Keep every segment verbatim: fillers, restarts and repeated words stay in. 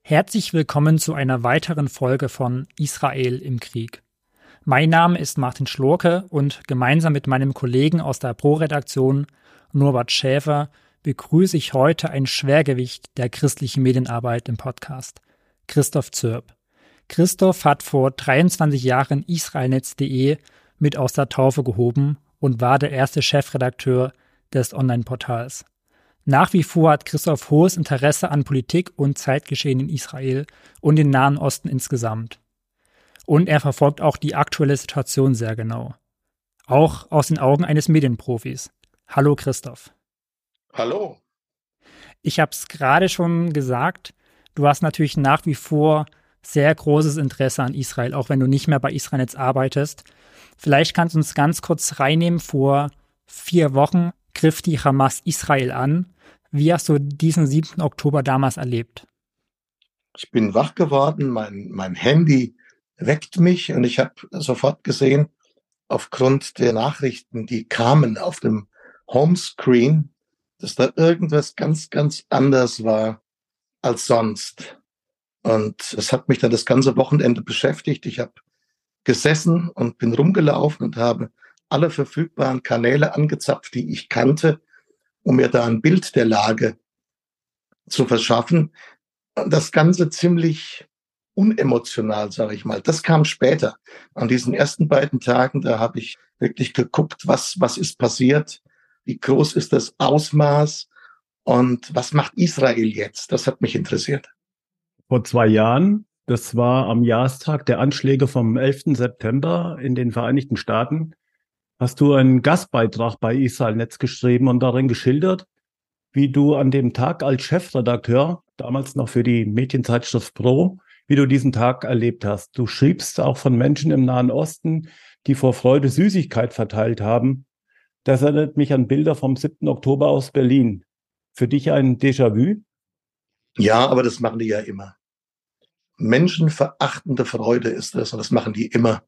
Herzlich willkommen zu einer weiteren Folge von Israel im Krieg. Mein Name ist Martin Schlorke und gemeinsam mit meinem Kollegen aus der Pro-Redaktion, Norbert Schäfer, begrüße ich heute ein Schwergewicht der christlichen Medienarbeit im Podcast, Christoph Zürb. Christoph hat vor dreiundzwanzig Jahren israelnetz punkt de mit aus der Taufe gehoben und war der erste Chefredakteur des Online-Portals. Nach wie vor hat Christoph hohes Interesse an Politik und Zeitgeschehen in Israel und den Nahen Osten insgesamt. Und er verfolgt auch die aktuelle Situation sehr genau. Auch aus den Augen eines Medienprofis. Hallo Christoph. Hallo. Ich habe es gerade schon gesagt, du hast natürlich nach wie vor sehr großes Interesse an Israel, auch wenn du nicht mehr bei Israelnetz arbeitest. Vielleicht kannst du uns ganz kurz reinnehmen. Vor vier Wochen griff die Hamas Israel an. Wie hast du diesen siebten Oktober damals erlebt? Ich bin wach geworden, mein, mein Handy weckt mich und ich habe sofort gesehen, aufgrund der Nachrichten, die kamen auf dem Homescreen, dass da irgendwas ganz, ganz anders war als sonst. Und das hat mich dann das ganze Wochenende beschäftigt. Ich habe gesessen und bin rumgelaufen und habe alle verfügbaren Kanäle angezapft, die ich kannte, um mir da ein Bild der Lage zu verschaffen. Das Ganze ziemlich unemotional, sage ich mal. Das kam später. An diesen ersten beiden Tagen, da habe ich wirklich geguckt, was, was ist passiert, wie groß ist das Ausmaß und was macht Israel jetzt? Das hat mich interessiert. Vor zwei Jahren, das war am Jahrestag der Anschläge vom elften September in den Vereinigten Staaten, hast du einen Gastbeitrag bei Israelnetz geschrieben und darin geschildert, wie du an dem Tag als Chefredakteur, damals noch für die Medienzeitschrift Pro, wie du diesen Tag erlebt hast. Du schriebst auch von Menschen im Nahen Osten, die vor Freude Süßigkeit verteilt haben. Das erinnert mich an Bilder vom siebten Oktober aus Berlin. Für dich ein Déjà-vu? Ja, aber das machen die ja immer. Menschenverachtende Freude ist das und das machen die immer.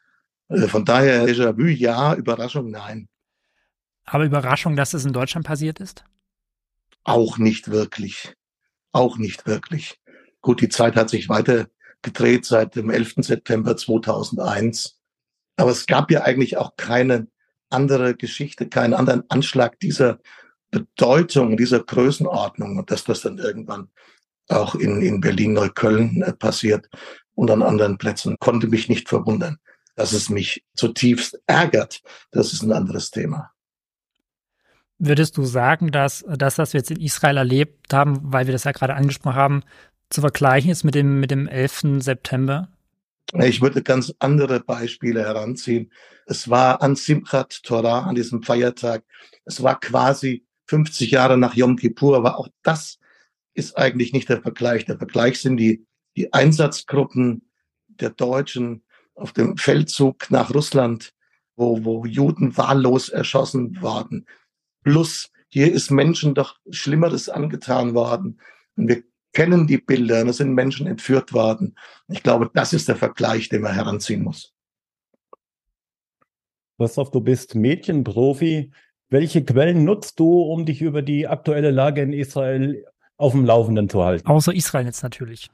Von daher Déjà-vu ja, Überraschung nein. Aber Überraschung, dass es in Deutschland passiert ist? Auch nicht wirklich. Auch nicht wirklich. Gut, die Zeit hat sich weiter gedreht seit dem elften September zweitausendeins. Aber es gab ja eigentlich auch keine andere Geschichte, keinen anderen Anschlag dieser Bedeutung, dieser Größenordnung. Und dass das dann irgendwann auch in, in Berlin-Neukölln äh, passiert und an anderen Plätzen, konnte mich nicht verwundern. Dass es mich zutiefst ärgert, das ist ein anderes Thema. Würdest du sagen, dass das, was wir jetzt in Israel erlebt haben, weil wir das ja gerade angesprochen haben, zu vergleichen ist mit dem, mit dem elften September? Ich würde ganz andere Beispiele heranziehen. Es war an Simchat Torah, an diesem Feiertag. Es war quasi fünfzig Jahre nach Yom Kippur, aber auch das ist eigentlich nicht der Vergleich. Der Vergleich sind die, die Einsatzgruppen der Deutschen auf dem Feldzug nach Russland, wo, wo Juden wahllos erschossen worden. Plus, hier ist Menschen doch Schlimmeres angetan worden. Und wir kennen die Bilder, und es sind Menschen entführt worden. Ich glaube, das ist der Vergleich, den man heranziehen muss. Christoph, du bist Medienprofi. Welche Quellen nutzt du, um dich über die aktuelle Lage in Israel auf dem Laufenden zu halten? Außer Israelnetz natürlich.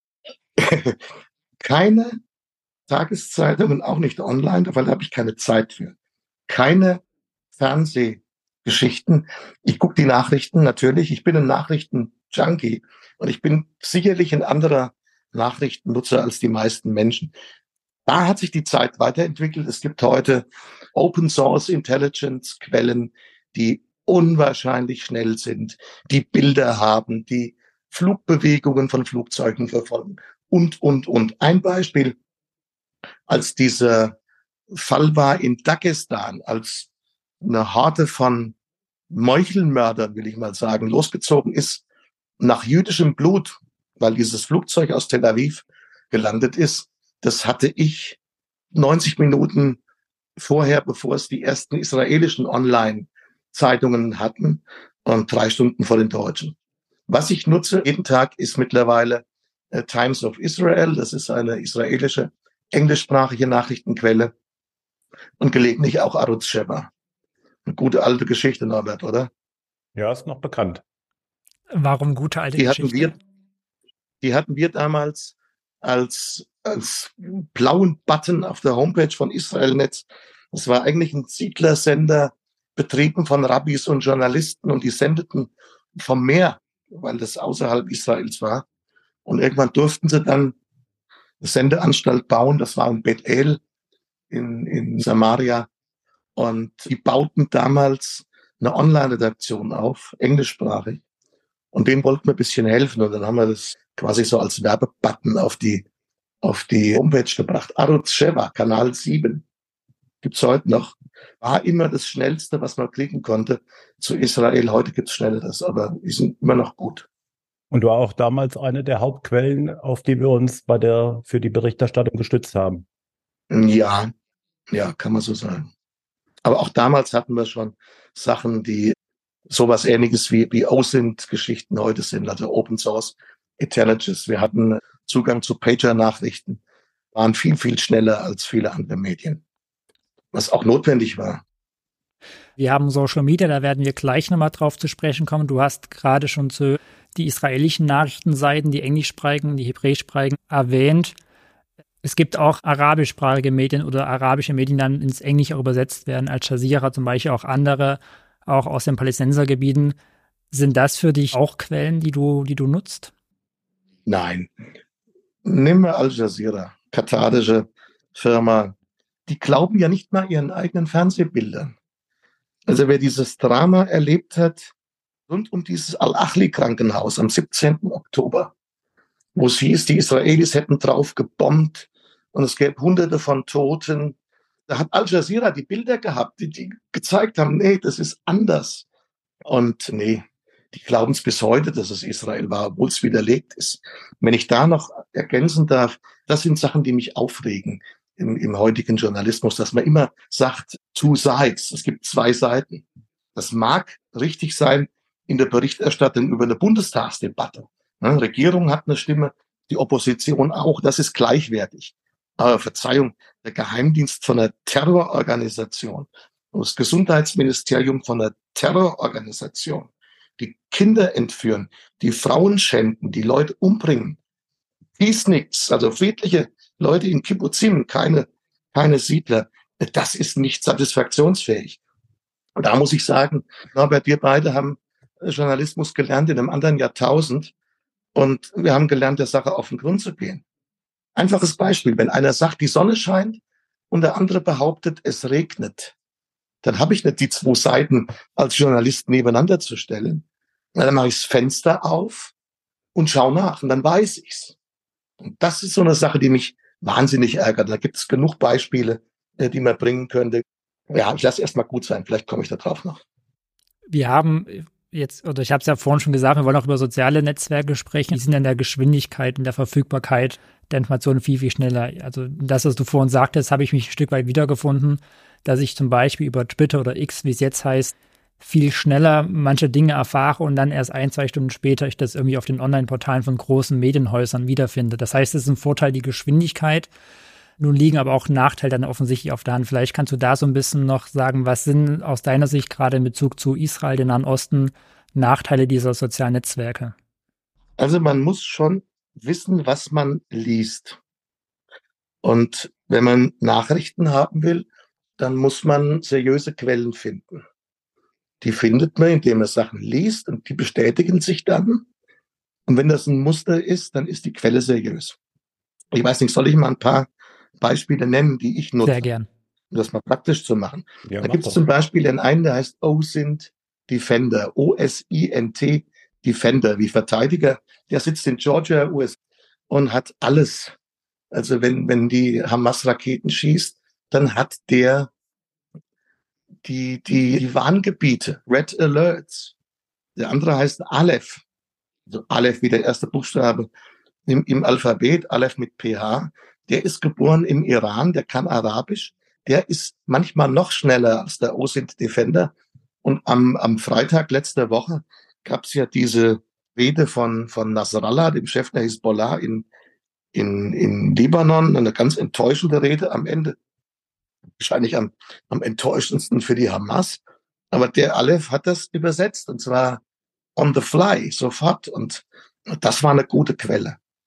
Keine Tageszeitungen, auch nicht online, weil da habe ich keine Zeit für. Keine Fernsehgeschichten. Ich gucke die Nachrichten natürlich. Ich bin ein Nachrichten-Junkie und ich bin sicherlich ein anderer Nachrichtennutzer als die meisten Menschen. Da hat sich die Zeit weiterentwickelt. Es gibt heute Open Source Intelligence Quellen, die unwahrscheinlich schnell sind, die Bilder haben, die Flugbewegungen von Flugzeugen verfolgen und, und, und. Ein Beispiel: Als dieser Fall war in Dagestan, als eine Horde von Meuchelmördern, will ich mal sagen, losgezogen ist nach jüdischem Blut, weil dieses Flugzeug aus Tel Aviv gelandet ist, das hatte ich neunzig Minuten vorher, bevor es die ersten israelischen Online-Zeitungen hatten, und drei Stunden vor den Deutschen. Was ich nutze jeden Tag ist mittlerweile äh, Times of Israel. Das ist eine israelische englischsprachige Nachrichtenquelle und gelegentlich auch Arutz Sheva. Eine gute alte Geschichte, Norbert, oder? Ja, ist noch bekannt. Warum gute alte Die Geschichte? hatten wir, Die hatten wir damals als, als blauen Button auf der Homepage von Israelnetz. Das war eigentlich ein Siedlersender, betrieben von Rabbis und Journalisten, und die sendeten vom Meer, weil das außerhalb Israels war. Und irgendwann durften sie dann eine Sendeanstalt bauen. Das war in Bethel in, in Samaria. Und die bauten damals eine Online-Redaktion auf, englischsprachig. Und denen wollten wir ein bisschen helfen. Und dann haben wir das quasi so als Werbebutton auf die, auf die Homepage gebracht. Arutz Sheva, Kanal sieben. Gibt's heute noch. War immer das Schnellste, was man klicken konnte zu Israel. Heute gibt's Schnelleres, aber die sind immer noch gut. Und war auch damals eine der Hauptquellen, auf die wir uns bei der, für die Berichterstattung gestützt haben. Ja, ja, kann man so sagen. Aber auch damals hatten wir schon Sachen, die sowas Ähnliches wie, wie O S I N T-Geschichten heute sind, also Open Source Intelligence. Wir hatten Zugang zu Pager-Nachrichten, waren viel, viel schneller als viele andere Medien, was auch notwendig war. Wir haben Social Media, da werden wir gleich nochmal drauf zu sprechen kommen. Du hast gerade schon zu die israelischen Nachrichtenseiten, die englischsprachigen, die hebräischsprachigen erwähnt. Es gibt auch arabischsprachige Medien oder arabische Medien, die dann ins Englische übersetzt werden, Al Jazeera zum Beispiel, auch andere, auch aus den Palästinensergebieten. Sind das für dich auch Quellen, die du, die du nutzt? Nein. Nimm mal Al Jazeera, katarische Firma. Die glauben ja nicht mal ihren eigenen Fernsehbildern. Also wer dieses Drama erlebt hat, rund um dieses Al-Achli-Krankenhaus am siebzehnten Oktober, wo es hieß, die Israelis hätten drauf gebombt und es gäbe hunderte von Toten. Da hat Al Jazeera die Bilder gehabt, die, die gezeigt haben, nee, das ist anders. Und nee, die glauben es bis heute, dass es Israel war, obwohl es widerlegt ist. Wenn ich da noch ergänzen darf, das sind Sachen, die mich aufregen im, im heutigen Journalismus, dass man immer sagt, two sides, es gibt zwei Seiten. Das mag richtig sein in der Berichterstattung über eine Bundestagsdebatte. Ne, Regierung hat eine Stimme, die Opposition auch, das ist gleichwertig. Aber Verzeihung, der Geheimdienst von einer Terrororganisation und das Gesundheitsministerium von einer Terrororganisation, die Kinder entführen, die Frauen schänden, die Leute umbringen, Peaceniks, also friedliche Leute in Kibbutzim, keine, keine Siedler, das ist nicht satisfaktionsfähig. Und da muss ich sagen, Norbert, wir beide haben Journalismus gelernt in einem anderen Jahrtausend und wir haben gelernt, der Sache auf den Grund zu gehen. Einfaches Beispiel, wenn einer sagt, die Sonne scheint und der andere behauptet, es regnet, dann habe ich nicht die zwei Seiten als Journalist nebeneinander zu stellen. Dann mache ich das Fenster auf und schaue nach und dann weiß ich's. Und das ist so eine Sache, die mich wahnsinnig ärgert. Da gibt es genug Beispiele, die man bringen könnte. Ja, ich lasse erst mal gut sein, vielleicht komme ich da drauf noch. Wir haben jetzt, oder ich habe es ja vorhin schon gesagt, wir wollen auch über soziale Netzwerke sprechen. Die sind in der Geschwindigkeit, in der Verfügbarkeit der Informationen viel, viel schneller. Also das, was du vorhin sagtest, habe ich mich ein Stück weit wiedergefunden, dass ich zum Beispiel über Twitter oder X, wie es jetzt heißt, viel schneller manche Dinge erfahre und dann erst ein, zwei Stunden später ich das irgendwie auf den Online-Portalen von großen Medienhäusern wiederfinde. Das heißt, es ist ein Vorteil, die Geschwindigkeit. Nun liegen aber auch Nachteile dann offensichtlich auf der Hand. Vielleicht kannst du da so ein bisschen noch sagen, was sind aus deiner Sicht gerade in Bezug zu Israel, den Nahen Osten, Nachteile dieser sozialen Netzwerke? Also man muss schon wissen, was man liest. Und wenn man Nachrichten haben will, dann muss man seriöse Quellen finden. Die findet man, indem man Sachen liest und die bestätigen sich dann. Und wenn das ein Muster ist, dann ist die Quelle seriös. Ich weiß nicht, soll ich mal ein paar Beispiele nennen, die ich nutze? Sehr gern. Um das mal praktisch zu machen. Ja, da gibt es zum Beispiel den einen, der heißt O S I N T Defender. O S I N T Defender, wie Verteidiger. Der sitzt in Georgia, U S A und hat alles. Also wenn, wenn die Hamas-Raketen schießt, dann hat der die, die, die Warngebiete, Red Alerts. Der andere heißt Aleph. Also Aleph wie der erste Buchstabe im, im Alphabet, Aleph mit P H. Der ist geboren im Iran, der kann Arabisch. Der ist manchmal noch schneller als der O S I N T Defender. Und am, am Freitag letzter Woche gab es ja diese Rede von, von Nasrallah, dem Chef der Hisbollah in, in, in Libanon, eine ganz enttäuschende Rede am Ende. Wahrscheinlich am, am enttäuschendsten für die Hamas. Aber der Aleph hat das übersetzt und zwar on the fly, sofort. Und das war eine gute Quelle.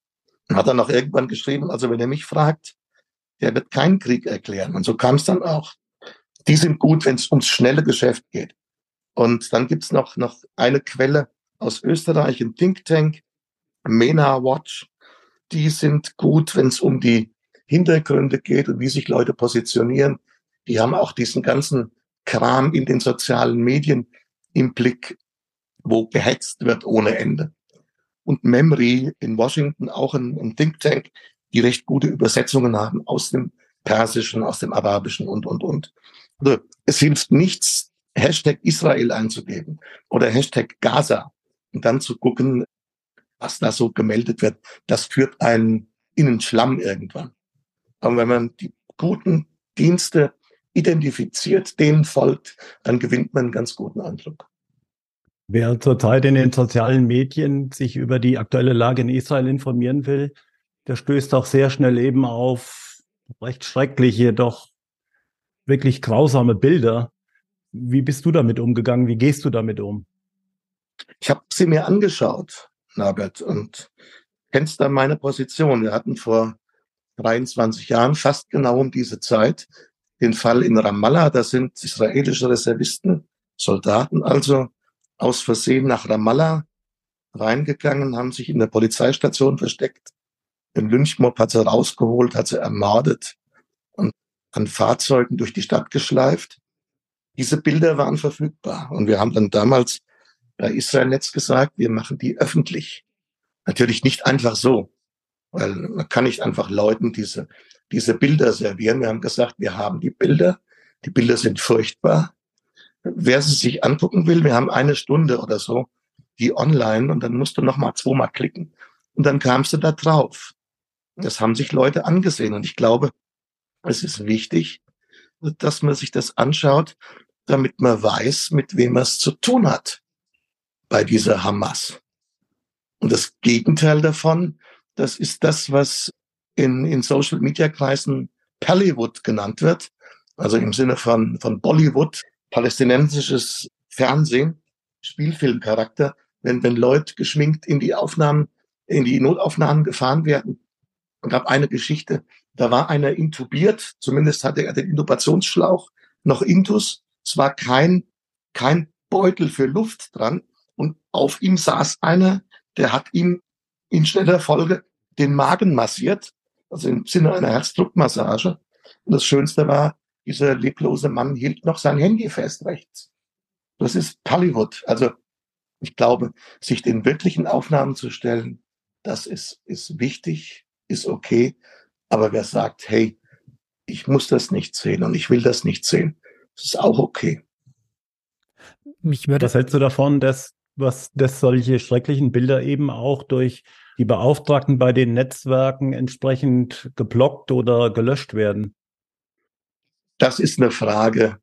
Hat dann auch irgendwann geschrieben, also wenn er mich fragt, der wird keinen Krieg erklären. Und so kam es dann auch. Die sind gut, wenn es ums schnelle Geschäft geht. Und dann gibt's noch, noch eine Quelle aus Österreich, ein Think Tank, MENA Watch. Die sind gut, wenn es um die Hintergründe geht und wie sich Leute positionieren. Die haben auch diesen ganzen Kram in den sozialen Medien im Blick, wo gehetzt wird ohne Ende. Und Memri in Washington, auch ein, ein Think Tank, die recht gute Übersetzungen haben aus dem Persischen, aus dem Arabischen und, und, und. Also, es hilft nichts, Hashtag Israel einzugeben oder Hashtag Gaza und dann zu gucken, was da so gemeldet wird. Das führt einen in den Schlamm irgendwann. Aber wenn man die guten Dienste identifiziert, denen folgt, dann gewinnt man einen ganz guten Eindruck. Wer zurzeit in den sozialen Medien sich über die aktuelle Lage in Israel informieren will, der stößt auch sehr schnell eben auf recht schreckliche, doch wirklich grausame Bilder. Wie bist du damit umgegangen? Wie gehst du damit um? Ich habe sie mir angeschaut, Norbert, und kennst dann meine Position. Wir hatten vor dreiundzwanzig Jahren, fast genau um diese Zeit, den Fall in Ramallah. Da sind israelische Reservisten, Soldaten also, aus Versehen nach Ramallah reingegangen, haben sich in der Polizeistation versteckt. Den Lynchmob hat sie rausgeholt, hat sie ermordet und an Fahrzeugen durch die Stadt geschleift. Diese Bilder waren verfügbar. Und wir haben dann damals bei Israel Netz gesagt, wir machen die öffentlich. Natürlich nicht einfach so, weil man kann nicht einfach Leuten diese, diese Bilder servieren. Wir haben gesagt, wir haben die Bilder. Die Bilder sind furchtbar. Wer sie sich angucken will, wir haben eine Stunde oder so, die online, und dann musst du noch mal zweimal klicken. Und dann kamst du da drauf. Das haben sich Leute angesehen. Und ich glaube, es ist wichtig, dass man sich das anschaut, damit man weiß, mit wem man es zu tun hat bei dieser Hamas. Und das Gegenteil davon, das ist das, was in, in Social-Media-Kreisen Pallywood genannt wird, also im Sinne von, von Bollywood, palästinensisches Fernsehen, Spielfilmcharakter, wenn, wenn Leute geschminkt in die Aufnahmen, in die Notaufnahmen gefahren werden. Es gab eine Geschichte, da war einer intubiert, zumindest hatte er den Intubationsschlauch noch intus. Es war kein, kein Beutel für Luft dran. Und auf ihm saß einer, der hat ihm in schneller Folge den Magen massiert, also im Sinne einer Herzdruckmassage. Und das Schönste war, dieser leblose Mann hielt noch sein Handy fest rechts. Das ist Hollywood. Also ich glaube, sich den wirklichen Aufnahmen zu stellen, das ist, ist wichtig, ist okay. Aber wer sagt, hey, ich muss das nicht sehen und ich will das nicht sehen, das ist auch okay. Mich würde Was hältst du davon, dass, was, dass solche schrecklichen Bilder eben auch durch die Beauftragten bei den Netzwerken entsprechend geblockt oder gelöscht werden? Das ist eine Frage,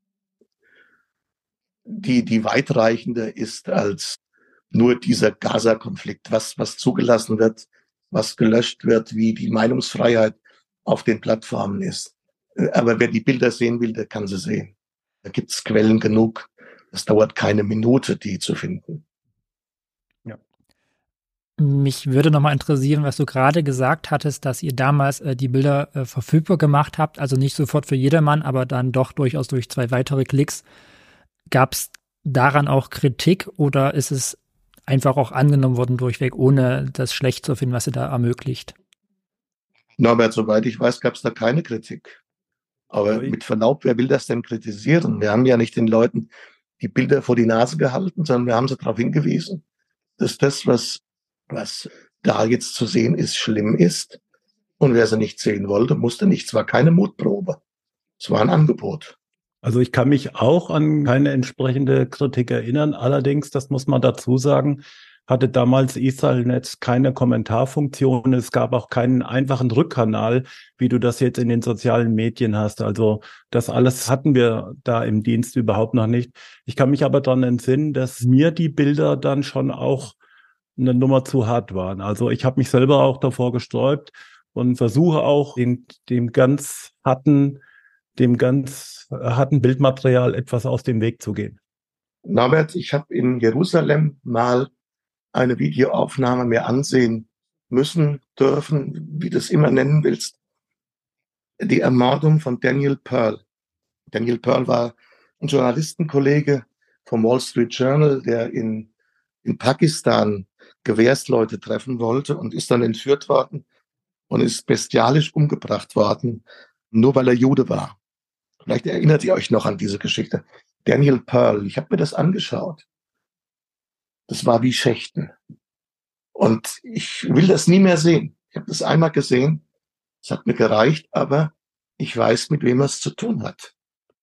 die, die weitreichender ist als nur dieser Gaza-Konflikt, was, was zugelassen wird, was gelöscht wird, wie die Meinungsfreiheit auf den Plattformen ist. Aber wer die Bilder sehen will, der kann sie sehen. Da gibt es Quellen genug. Es dauert keine Minute, die zu finden. Ja. Mich würde nochmal interessieren, was du gerade gesagt hattest, dass ihr damals äh, die Bilder äh, verfügbar gemacht habt, also nicht sofort für jedermann, aber dann doch durchaus durch zwei weitere Klicks. Gab es daran auch Kritik oder ist es einfach auch angenommen worden durchweg, ohne das schlecht zu finden, was ihr da ermöglicht? Norbert, soweit ich weiß, gab es da keine Kritik. Aber mit Verlaub, wer will das denn kritisieren? Wir haben ja nicht den Leuten die Bilder vor die Nase gehalten, sondern wir haben sie darauf hingewiesen, dass das, was, was da jetzt zu sehen ist, schlimm ist. Und wer sie nicht sehen wollte, musste nicht. Es war keine Mutprobe. Es war ein Angebot. Also ich kann mich auch an keine entsprechende Kritik erinnern. Allerdings, das muss man dazu sagen, hatte damals Israel Netz keine Kommentarfunktion. Es gab auch keinen einfachen Rückkanal, wie du das jetzt in den sozialen Medien hast. Also das alles hatten wir da im Dienst überhaupt noch nicht. Ich kann mich aber daran entsinnen, dass mir die Bilder dann schon auch eine Nummer zu hart waren. Also ich habe mich selber auch davor gesträubt und versuche auch in dem ganz harten, dem ganz harten Bildmaterial etwas aus dem Weg zu gehen. Norbert, ich habe in Jerusalem mal eine Videoaufnahme mir ansehen müssen, dürfen, wie du es immer nennen willst, die Ermordung von Daniel Pearl. Daniel Pearl war ein Journalistenkollege vom Wall Street Journal, der in, in Pakistan Gewehrsleute treffen wollte und ist dann entführt worden und ist bestialisch umgebracht worden, nur weil er Jude war. Vielleicht erinnert ihr euch noch an diese Geschichte. Daniel Pearl, ich habe mir das angeschaut. Das war wie Schächten. Und ich will das nie mehr sehen. Ich habe das einmal gesehen, es hat mir gereicht, aber ich weiß, mit wem er es zu tun hat.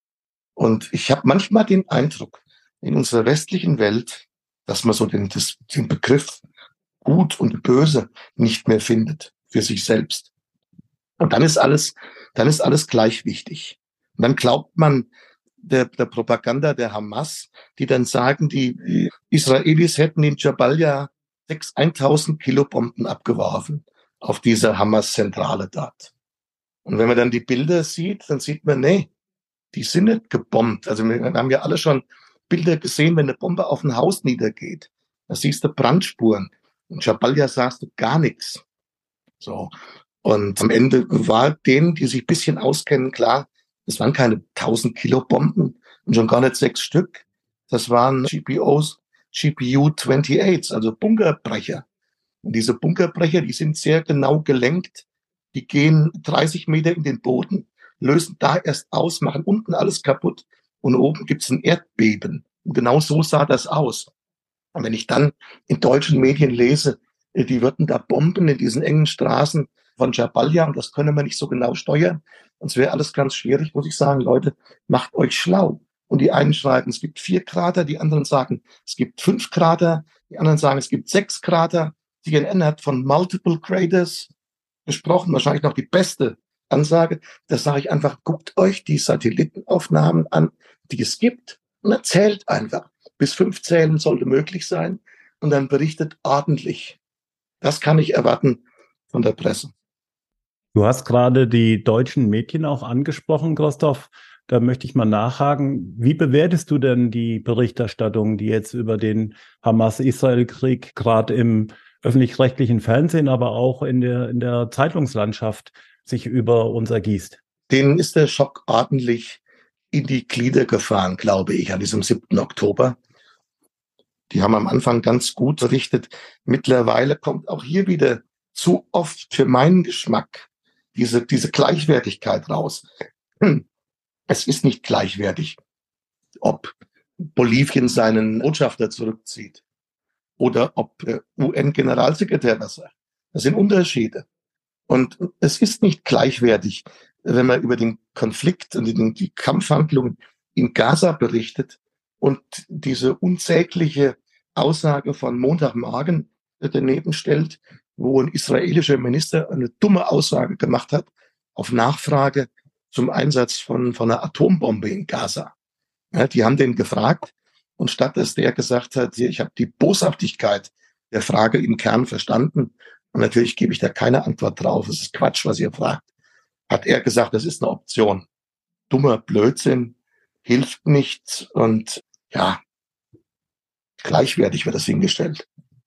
Und ich habe manchmal den Eindruck, in unserer westlichen Welt, dass man so den, das, den Begriff Gut und Böse nicht mehr findet für sich selbst. Und dann ist alles, dann ist alles gleich wichtig. Und dann glaubt man der, der Propaganda der Hamas, die dann sagen, die, die Israelis hätten in Jabalia sechs tausend Kilo Bomben abgeworfen auf diese Hamas-Zentrale dort. Und wenn man dann die Bilder sieht, dann sieht man, nee, die sind nicht gebombt. Also wir haben ja alle schon Bilder gesehen, wenn eine Bombe auf ein Haus niedergeht. Da siehst du Brandspuren. In Jabalia sahst du gar nichts. So. Und am Ende war denen, die sich ein bisschen auskennen, klar, es waren keine tausend Kilo Bomben und schon gar nicht sechs Stück. Das waren G P Os, G P U achtundzwanzig, also Bunkerbrecher. Und diese Bunkerbrecher, die sind sehr genau gelenkt. Die gehen dreißig Meter in den Boden, lösen da erst aus, machen unten alles kaputt und oben gibt's ein Erdbeben. Und genau so sah das aus. Und wenn ich dann in deutschen Medien lese, die würden da bomben in diesen engen Straßen von Jabalia und das können wir nicht so genau steuern, sonst wäre alles ganz schwierig, muss ich sagen, Leute, macht euch schlau. Und die einen schreiben, es gibt vier Krater, die anderen sagen, es gibt fünf Krater, die anderen sagen, es gibt sechs Krater. C N N hat von Multiple Craters gesprochen, wahrscheinlich noch die beste Ansage. Da sage ich einfach, guckt euch die Satellitenaufnahmen an, die es gibt und erzählt einfach. Bis fünf zählen sollte möglich sein und dann berichtet ordentlich. Das kann ich erwarten von der Presse. Du hast gerade die deutschen Medien auch angesprochen, Christoph. Da möchte ich mal nachhaken. Wie bewertest du denn die Berichterstattung, die jetzt über den Hamas-Israel-Krieg gerade im öffentlich-rechtlichen Fernsehen, aber auch in der, in der Zeitungslandschaft sich über uns ergießt? Denen ist der Schock ordentlich in die Glieder gefahren, glaube ich, an diesem siebten Oktober. Die haben am Anfang ganz gut berichtet. Mittlerweile kommt auch hier wieder zu oft für meinen Geschmack diese, diese Gleichwertigkeit raus. Es ist nicht gleichwertig, ob Bolivien seinen Botschafter zurückzieht oder ob der U N-Generalsekretär was sagt. Das sind Unterschiede. Und es ist nicht gleichwertig, wenn man über den Konflikt und die Kampfhandlungen in Gaza berichtet und diese unsägliche Aussage von Montagmorgen daneben stellt, wo ein israelischer Minister eine dumme Aussage gemacht hat auf Nachfrage zum Einsatz von, von einer Atombombe in Gaza. Ja, die haben den gefragt und statt dass der gesagt hat, ich habe die Boshaftigkeit der Frage im Kern verstanden und natürlich gebe ich da keine Antwort drauf, es ist Quatsch, was ihr fragt, hat er gesagt, das ist eine Option. Dummer Blödsinn, hilft nichts und ja, gleichwertig wird das hingestellt.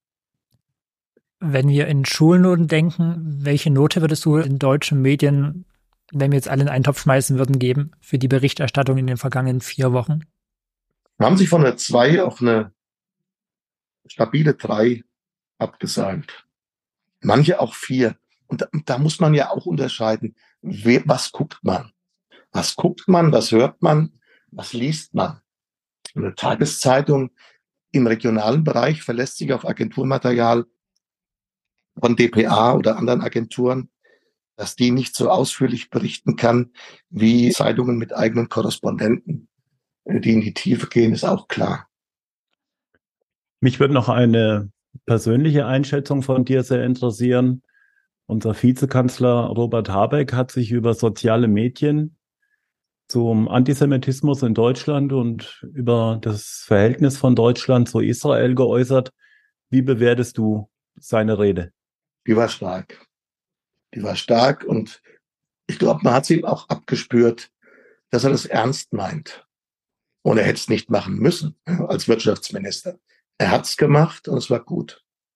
Wenn wir in Schulnoten denken, welche Note würdest du in deutschen Medien, wenn wir jetzt alle in einen Topf schmeißen würden, geben für die Berichterstattung in den vergangenen vier Wochen? Wir haben sich von einer zwei auf eine stabile drei abgesagt. Manche auch vier. Und da, da muss man ja auch unterscheiden, wer, was guckt man? Was guckt man, was hört man, was liest man? Eine Tageszeitung im regionalen Bereich verlässt sich auf Agenturmaterial von D P A oder anderen Agenturen, dass die nicht so ausführlich berichten kann wie Zeitungen mit eigenen Korrespondenten, die in die Tiefe gehen, ist auch klar. Mich würde noch eine persönliche Einschätzung von dir sehr interessieren. Unser Vizekanzler Robert Habeck hat sich über soziale Medien zum Antisemitismus in Deutschland und über das Verhältnis von Deutschland zu Israel geäußert. Wie bewertest du seine Rede? Die war stark. Die war stark und ich glaube, man hat es ihm auch abgespürt, dass er das ernst meint. Und er hätte es nicht machen müssen als Wirtschaftsminister. Er hat es gemacht und es war gut.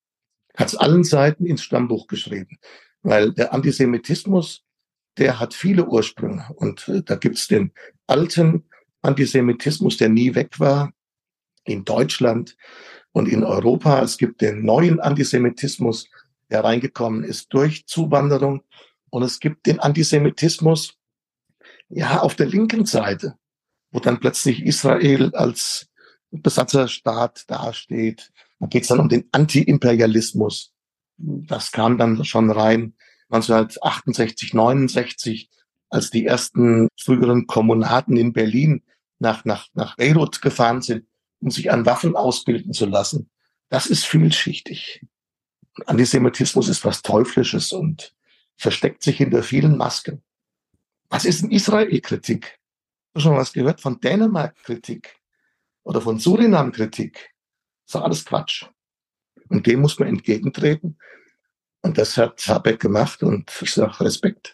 Hat es allen Seiten ins Stammbuch geschrieben. Weil der Antisemitismus, der hat viele Ursprünge. Und äh, da gibt's den alten Antisemitismus, der nie weg war, in Deutschland und in Europa. Es gibt den neuen Antisemitismus, der reingekommen ist durch Zuwanderung. Und es gibt den Antisemitismus, ja, auf der linken Seite, wo dann plötzlich Israel als Besatzerstaat dasteht. Da geht es dann um den Anti-Imperialismus. Das kam dann schon rein neunzehnhundertachtundsechzig, neunundsechzig, als die ersten früheren Kommunaten in Berlin nach, nach, nach Beirut gefahren sind, um sich an Waffen ausbilden zu lassen. Das ist vielschichtig. Antisemitismus ist was Teuflisches und versteckt sich hinter vielen Masken. Was ist denn Israel-Kritik? Hast du schon was gehört von Dänemark-Kritik oder von Surinam-Kritik? Das ist doch alles Quatsch. Und dem muss man entgegentreten. Und das hat Habeck gemacht und ich sage Respekt.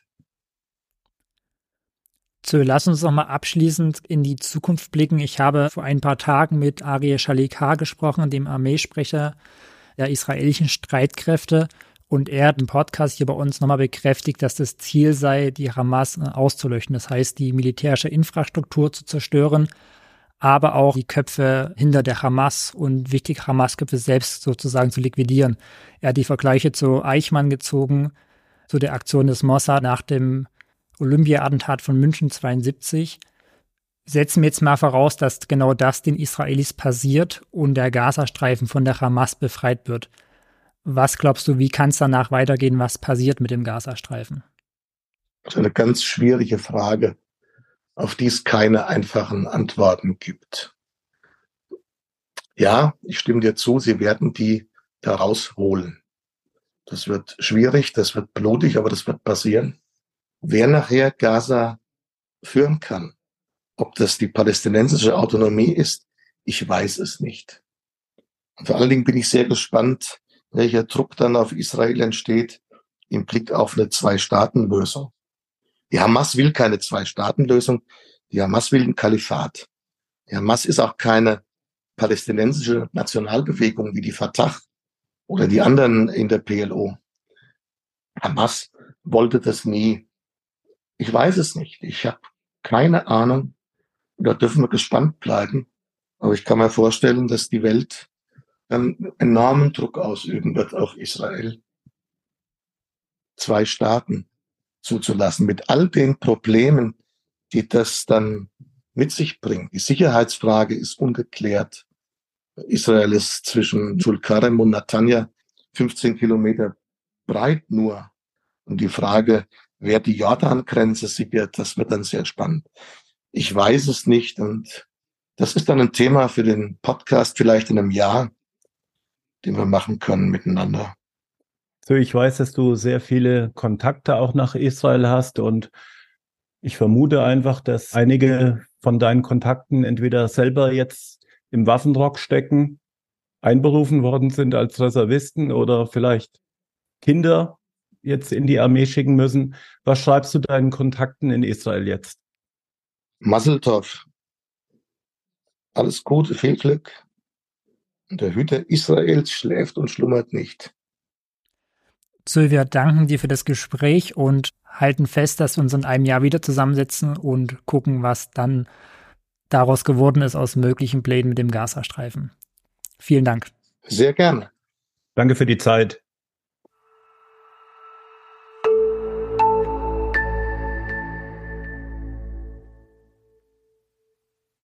So, lass uns noch mal abschließend in die Zukunft blicken. Ich habe vor ein paar Tagen mit Aryeh Shalikar gesprochen, dem Armeesprecher der israelischen Streitkräfte. Und er hat im Podcast hier bei uns nochmal bekräftigt, dass das Ziel sei, die Hamas auszulöschen. Das heißt, die militärische Infrastruktur zu zerstören, aber auch die Köpfe hinter der Hamas und wichtige Hamas-Köpfe selbst sozusagen zu liquidieren. Er hat die Vergleiche zu Eichmann gezogen, zu der Aktion des Mossad nach dem Olympia-Attentat von München zweiundsiebzig. Setzen wir jetzt mal voraus, dass genau das den Israelis passiert und der Gazastreifen von der Hamas befreit wird. Was glaubst du, wie kann es danach weitergehen? Was passiert mit dem Gazastreifen? Das ist eine ganz schwierige Frage, auf die es keine einfachen Antworten gibt. Ja, ich stimme dir zu, sie werden die da rausholen. Das wird schwierig, das wird blutig, aber das wird passieren. Wer nachher Gaza führen kann, ob das die palästinensische Autonomie ist, ich weiß es nicht. Und vor allen Dingen bin ich sehr gespannt, welcher Druck dann auf Israel entsteht im Blick auf eine Zwei-Staaten-Lösung. Die Hamas will keine Zwei-Staaten-Lösung, die Hamas will ein Kalifat. Die Hamas ist auch keine palästinensische Nationalbewegung wie die Fatah oder die anderen in der P L O. Hamas wollte das nie. Ich weiß es nicht. Ich habe keine Ahnung. Da dürfen wir gespannt bleiben. Aber ich kann mir vorstellen, dass die Welt dann enormen Druck ausüben wird auf Israel, zwei Staaten zuzulassen, mit all den Problemen, die das dann mit sich bringt. Die Sicherheitsfrage ist ungeklärt. Israel ist zwischen Tulkarem und Netanya fünfzehn Kilometer breit nur. Und die Frage, wer die Jordan-Grenze sichert, das wird dann sehr spannend. Ich weiß es nicht und das ist dann ein Thema für den Podcast vielleicht in einem Jahr, den wir machen können miteinander. So, ich weiß, dass du sehr viele Kontakte auch nach Israel hast und ich vermute einfach, dass einige von deinen Kontakten entweder selber jetzt im Waffenrock stecken, einberufen worden sind als Reservisten oder vielleicht Kinder jetzt in die Armee schicken müssen. Was schreibst du deinen Kontakten in Israel jetzt? Mazel Tov. Alles Gute, viel Glück. Und der Hüter Israels schläft und schlummert nicht. So, wir danken dir für das Gespräch und halten fest, dass wir uns in einem Jahr wieder zusammensetzen und gucken, was dann daraus geworden ist aus möglichen Plänen mit dem Gazastreifen. Vielen Dank. Sehr gerne. Danke für die Zeit.